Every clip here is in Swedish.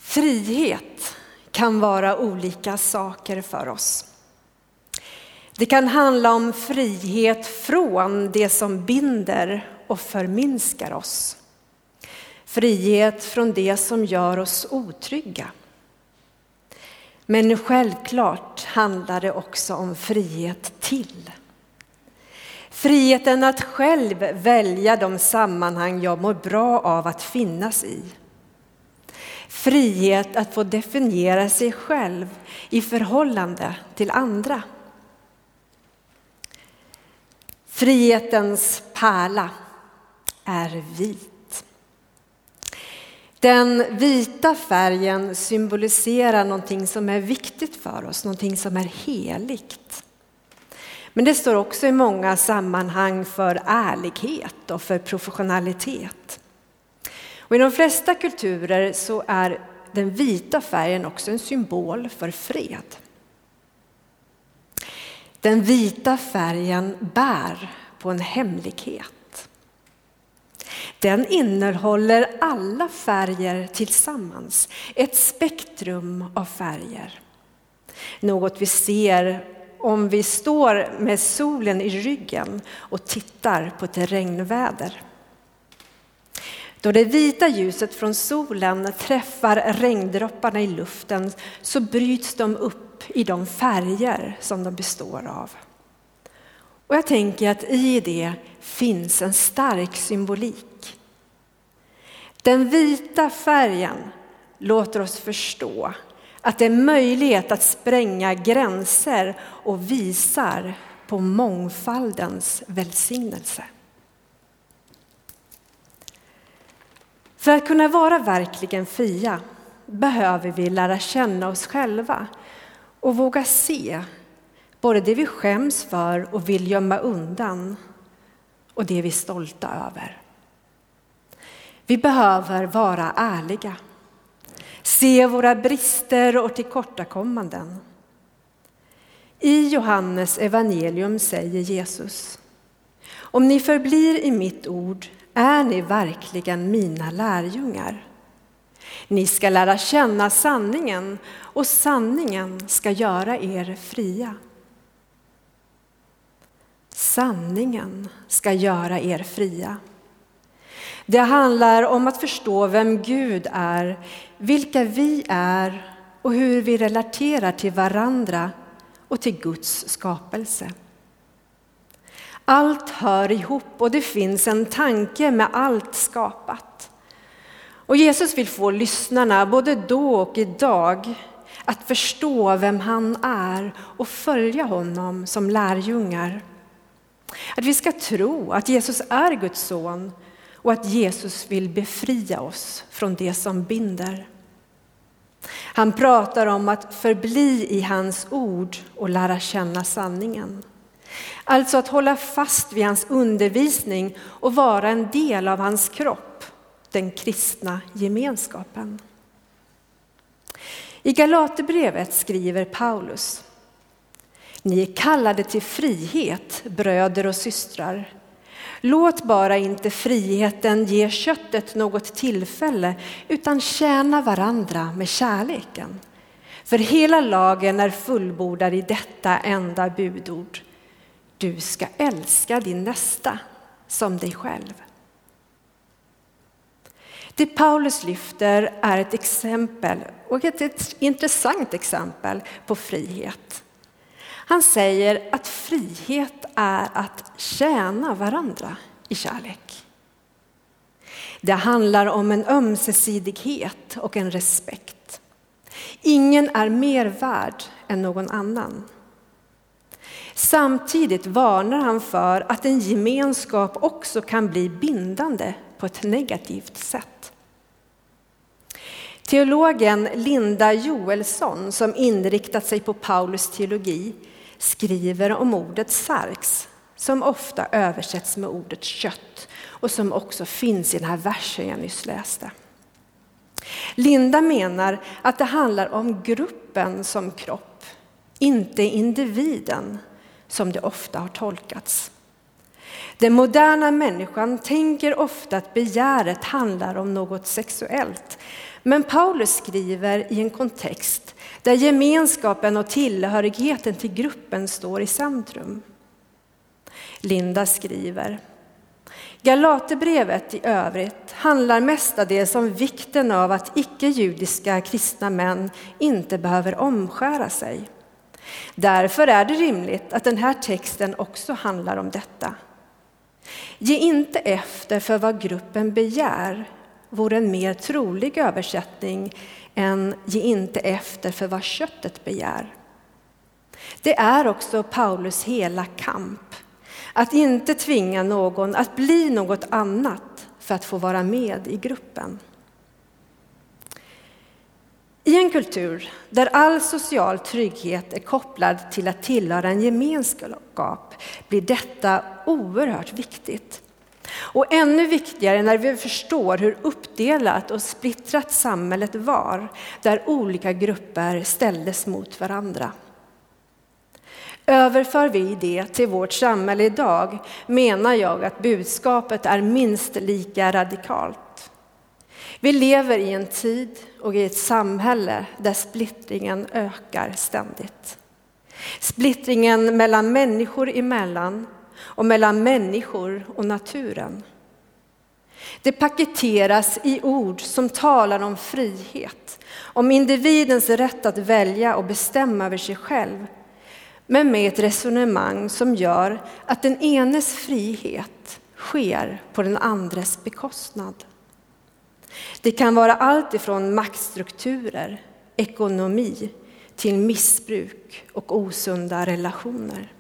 Frihet kan vara olika saker för oss. Det kan handla om frihet från det som binder och förminskar oss. Frihet från det som gör oss otrygga. Men självklart handlar det också om frihet till. Friheten att själv välja de sammanhang jag mår bra av att finnas i. Frihet att få definiera sig själv i förhållande till andra. Frihetens pärla är vit. Den vita färgen symboliserar någonting som är viktigt för oss, någonting som är heligt. Men det står också i många sammanhang för ärlighet och för professionalitet. Och i de flesta kulturer så är den vita färgen också en symbol för fred. Den vita färgen bär på en hemlighet. Den innehåller alla färger tillsammans, ett spektrum av färger. Något vi ser om vi står med solen i ryggen och tittar på ett regnväder. Då det vita ljuset från solen träffar regndropparna i luften så bryts de upp i de färger som de består av. Och jag tänker att i det finns en stark symbolik. Den vita färgen låter oss förstå att det är möjligt att spränga gränser och visar på mångfaldens välsignelse. För att kunna vara verkligen fria behöver vi lära känna oss själva och våga se både det vi skäms för och vill gömma undan och det vi är stolta över. Vi behöver vara ärliga, se våra brister och tillkortakommanden. I Johannes evangelium säger Jesus: om ni förblir i mitt ord är ni verkligen mina lärjungar. Ni ska lära känna sanningen och sanningen ska göra er fria. Sanningen ska göra er fria. Det handlar om att förstå vem Gud är, vilka vi är och hur vi relaterar till varandra och till Guds skapelse. Allt hör ihop och det finns en tanke med allt skapat. Och Jesus vill få lyssnarna både då och idag att förstå vem han är och följa honom som lärjungar. Att vi ska tro att Jesus är Guds son och att Jesus vill befria oss från det som binder. Han pratar om att förbli i hans ord och lära känna sanningen. Alltså att hålla fast vid hans undervisning och vara en del av hans kropp, den kristna gemenskapen. I Galaterbrevet skriver Paulus: ni är kallade till frihet, bröder och systrar. Låt bara inte friheten ge köttet något tillfälle, utan tjäna varandra med kärleken. För hela lagen är fullbordad i detta enda budord: du ska älska din nästa som dig själv. Det Paulus lyfter är ett exempel, och ett intressant exempel på frihet. Han säger att frihet är att tjäna varandra i kärlek. Det handlar om en ömsesidighet och en respekt. Ingen är mer värd än någon annan. Samtidigt varnar han för att en gemenskap också kan bli bindande på ett negativt sätt. Teologen Linda Joelsson, som inriktat sig på Paulus teologi, skriver om ordet sarx, som ofta översätts med ordet kött och som också finns i den här versen jag nyss läste. Linda menar att det handlar om gruppen som kropp, inte individen som det ofta har tolkats. Den moderna människan tänker ofta att begäret handlar om något sexuellt. Men Paulus skriver i en kontext där gemenskapen och tillhörigheten till gruppen står i centrum. Linda skriver: Galaterbrevet i övrigt handlar mestadels om vikten av att icke-judiska kristna män inte behöver omskära sig. Därför är det rimligt att den här texten också handlar om detta. Ge inte efter för vad gruppen begär vore en mer trolig översättning än ge inte efter för vad köttet begär. Det är också Paulus hela kamp. Att inte tvinga någon att bli något annat för att få vara med i gruppen. I en kultur där all social trygghet är kopplad till att tillhöra en gemenskap blir detta oerhört viktigt. Och ännu viktigare när vi förstår hur uppdelat och splittrat samhället var, där olika grupper ställdes mot varandra. Överför vi det till vårt samhälle idag menar jag att budskapet är minst lika radikalt. Vi lever i en tid och i ett samhälle där splittringen ökar ständigt. Splittringen mellan människor emellan och mellan människor och naturen. Det paketeras i ord som talar om frihet, om individens rätt att välja och bestämma över sig själv, men med ett resonemang som gör att den enes frihet sker på den andres bekostnad. Det kan vara allt ifrån maktstrukturer, ekonomi till missbruk och osunda relationer.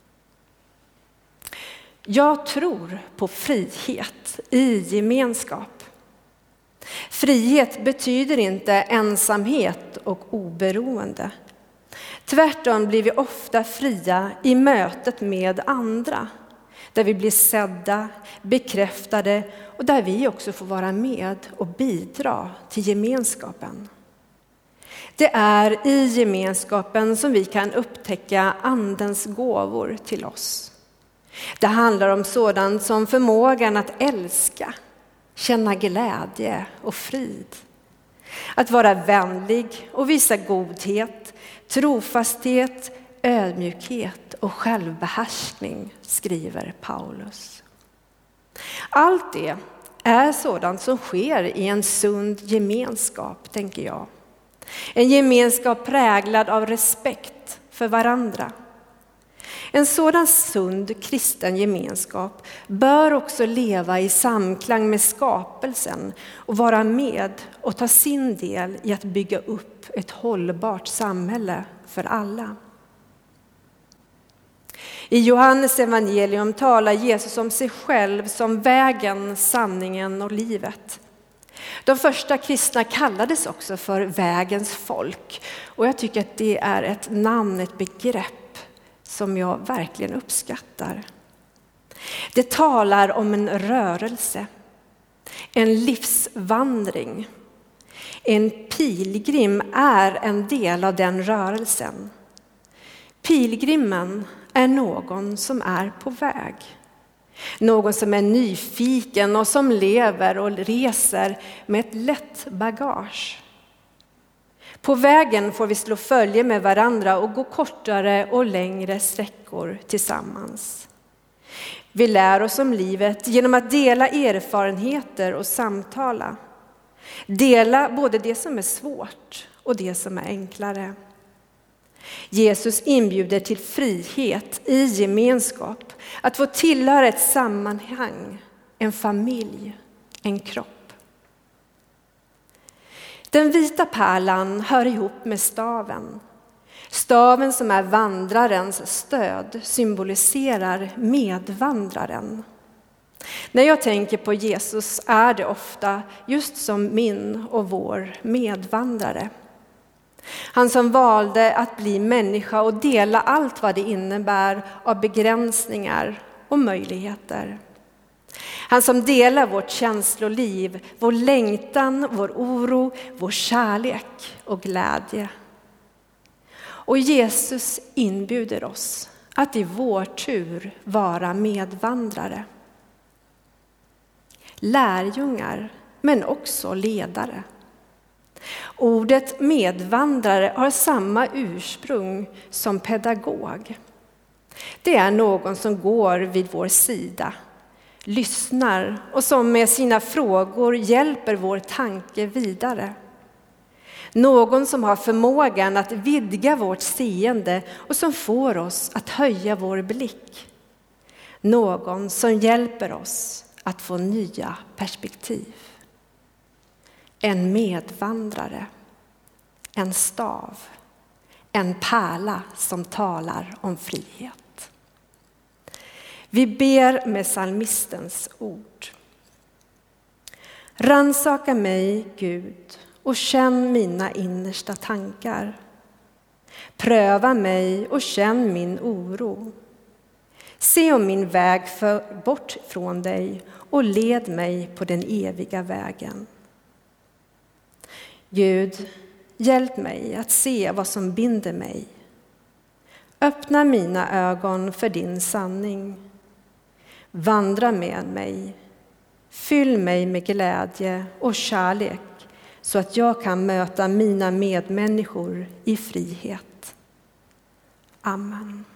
Jag tror på frihet i gemenskap. Frihet betyder inte ensamhet och oberoende. Tvärtom blir vi ofta fria i mötet med andra, där vi blir sedda, bekräftade och där vi också får vara med och bidra till gemenskapen. Det är i gemenskapen som vi kan upptäcka andens gåvor till oss. Det handlar om sådant som förmågan att älska, känna glädje och frid. Att vara vänlig och visa godhet, trofasthet, ödmjukhet och självbehärskning, skriver Paulus. Allt det är sådant som sker i en sund gemenskap, tänker jag. En gemenskap präglad av respekt för varandra. En sådan sund kristen gemenskap bör också leva i samklang med skapelsen och vara med och ta sin del i att bygga upp ett hållbart samhälle för alla. I Johannes evangelium talar Jesus om sig själv som vägen, sanningen och livet. De första kristna kallades också för vägens folk, och jag tycker att det är ett namn, ett begrepp som jag verkligen uppskattar. Det talar om en rörelse, en livsvandring. En pilgrim är en del av den rörelsen. Pilgrimen är någon som är på väg. Någon som är nyfiken och som lever och reser med ett lätt bagage. På vägen får vi slå följe med varandra och gå kortare och längre sträckor tillsammans. Vi lär oss om livet genom att dela erfarenheter och samtala. Dela både det som är svårt och det som är enklare. Jesus inbjuder till frihet i gemenskap, att få tillhöra ett sammanhang, en familj, en kropp. Den vita pärlan hör ihop med staven. Staven som är vandrarens stöd symboliserar medvandraren. När jag tänker på Jesus är det ofta just som min och vår medvandrare. Han som valde att bli människa och dela allt vad det innebär av begränsningar och möjligheter. Han som delar vårt känsloliv, vår längtan, vår oro, vår kärlek och glädje. Och Jesus inbjuder oss att i vår tur vara medvandrare. Lärjungar, men också ledare. Ordet medvandrare har samma ursprung som pedagog. Det är någon som går vid vår sida, lyssnar och som med sina frågor hjälper vår tanke vidare. Någon som har förmågan att vidga vårt seende och som får oss att höja vår blick. Någon som hjälper oss att få nya perspektiv. En medvandrare, en stav, en pärla som talar om frihet. Vi ber med psalmistens ord. Rannsaka mig, Gud, och känn mina innersta tankar. Pröva mig och känn min oro. Se om min väg för bort från dig och led mig på den eviga vägen. Gud, hjälp mig att se vad som binder mig. Öppna mina ögon för din sanning. Vandra med mig. Fyll mig med glädje och kärlek så att jag kan möta mina medmänniskor i frihet. Amen.